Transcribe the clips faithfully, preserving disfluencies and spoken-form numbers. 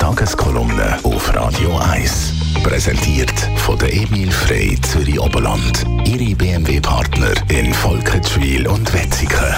Tageskolumne auf Radio eins. Präsentiert von der Emil Frey Zürich Oberland. Ihre B M W-Partner in Volkenswil und Wetzikon.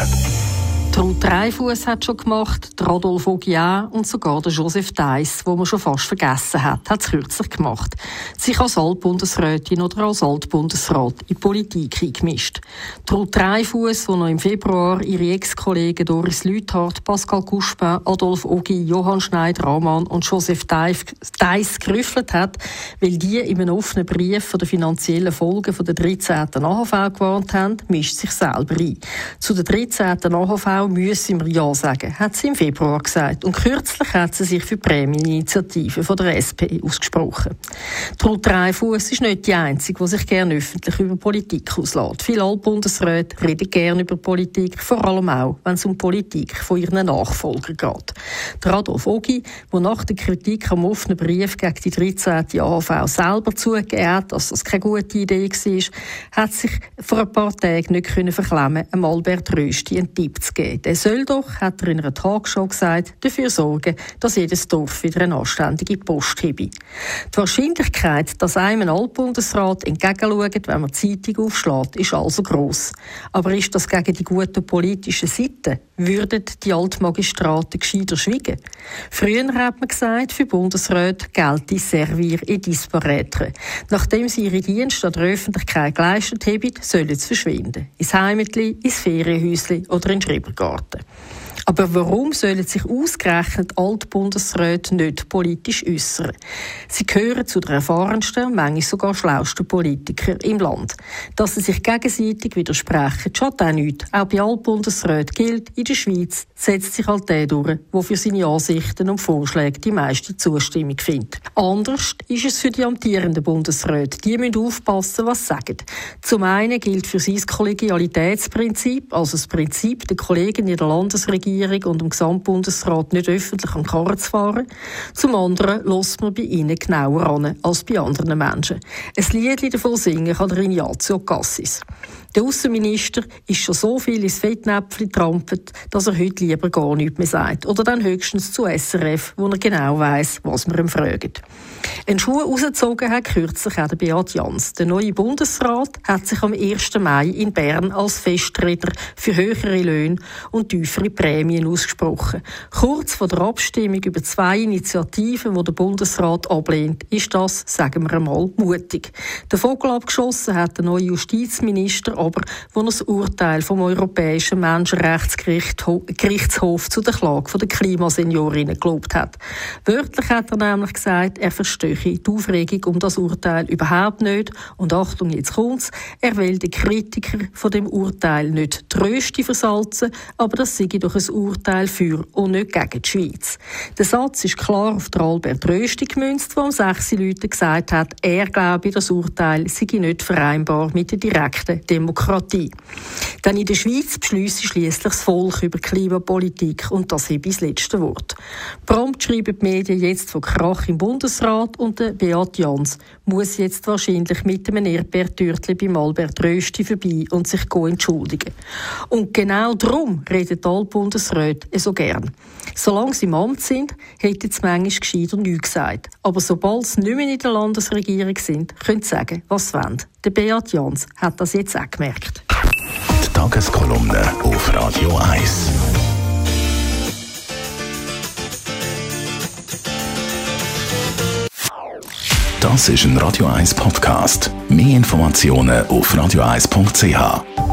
Ruth Dreifuss hat schon gemacht, der Rodolphe Ogi auch und sogar der Joseph Deiss, den man schon fast vergessen hat, hat es kürzlich gemacht. Sich als Altbundesrätin oder als Altbundesrat in die Politik eingemischt. Ruth Dreifuss, die noch im Februar ihre Ex-Kollegen Doris Leuthard, Pascal Couchepin, Adolphe Ogi, Johann Schneider-Ammann und Joseph Deiss gerüffelt hat, weil die in einem offenen Brief von den finanziellen Folgen der dreizehnten A H V gewarnt haben, mischt sich selber ein. Zu der dreizehnten A H V müssen wir Ja sagen, hat sie im Februar gesagt. Und kürzlich hat sie sich für die Prämieninitiative von der S P ausgesprochen. Ruth Dreifuss ist nicht die Einzige, die sich gerne öffentlich über Politik auslässt. Viele Altbundesräte reden gerne über Politik, vor allem auch, wenn es um Politik von ihren Nachfolgern geht. Der Adolphe Ogi, der nach der Kritik am offenen Brief gegen die dreizehnte A H V selber zugegeben hat, dass das keine gute Idee war, hat sich vor ein paar Tagen nicht verklemmen können, Albert Rösti einen Tipp zu geben. Der soll doch, hat er in einer Talkshow gesagt, dafür sorgen, dass jedes Dorf wieder eine anständige Post habe. Die Wahrscheinlichkeit, dass einem ein Altbundesrat entgegenschaut, wenn man die Zeitung aufschlägt, ist also gross. Aber ist das gegen die guten politischen Seiten? Würden die Altmagistraten gescheiter schweigen? Früher hat man gesagt, für Bundesräte gelte servir et disparaître. Nachdem sie ihre Dienste an der Öffentlichkeit geleistet haben, sollen sie verschwinden. Ins Heimatli, ins Ferienhäusli oder in den Schrebergarten. Aber warum sollen sich ausgerechnet Altbundesräte nicht politisch äußern? Sie gehören zu den erfahrensten und manchmal sogar schlauesten Politikern im Land. Dass sie sich gegenseitig widersprechen, schadet auch nichts. Auch bei Altbundesräten gilt, in der Schweiz setzt sich halt der durch, der für seine Ansichten und Vorschläge die meiste Zustimmung findet. Anders ist es für die amtierenden Bundesräte. Die müssen aufpassen, was sie sagen. Zum einen gilt für sie das Kollegialitätsprinzip, also das Prinzip, den Kollegen in der Landesregierung und dem Gesamtbundesrat nicht öffentlich an den Karren zu fahren. Zum anderen lässt man bei ihnen genauer an als bei anderen Menschen. Ein Liedli davon singen kann der Ignazio Cassis. Der Aussenminister ist schon so viel ins Fettnäpfchen getrampelt, dass er heute lieber gar nichts mehr sagt. Oder dann höchstens zu S R F, wo er genau weiss, was wir ihm fragen. Einen Schuh rausgezogen hat kürzlich auch der Beat Jans. Der neue Bundesrat hat sich am ersten Mai in Bern als Festredner für höhere Löhne und tiefere Prämien ausgesprochen. Kurz vor der Abstimmung über zwei Initiativen, die der Bundesrat ablehnt, ist das, sagen wir einmal, mutig. Den Vogel abgeschossen hat der neue Justizminister aber, wo er das Urteil vom Europäischen Menschenrechtsgerichtshof zu der Klage der Klimaseniorinnen gelobt hat. Wörtlich hat er nämlich gesagt, er verstehe die Aufregung um das Urteil überhaupt nicht. Und Achtung, jetzt kommt's, er will den Kritiker von dem Urteil nicht trösten versalzen, aber das sei doch ein Urteil für und nicht gegen die Schweiz. Der Satz ist klar auf der Albert Rösti gemünzt, der um sechs Leute gesagt hat, er glaube, das Urteil sei nicht vereinbar mit der direkten Demokratie. Denn in der Schweiz beschliesse schliesslich das Volk über Klimapolitik und das habe das letzte Wort. Prompt schreiben die Medien jetzt von Krach im Bundesrat und der Beat Jans muss jetzt wahrscheinlich mit einem Erdbeertürtchen beim Albert Rösti vorbei und sich entschuldigen. Und genau darum redet die Altbundesräte so gern. Solange sie im Amt sind, hätten sie manchmal gescheiter nichts gesagt. Aber sobald sie nicht mehr in der Landesregierung sind, können sie sagen, was sie wollen. Der Beat Jans hat das jetzt auch gemerkt. Die Tageskolumne auf Radio eins. Das ist ein Radio eins Podcast. Mehr Informationen auf radio eins punkt c h.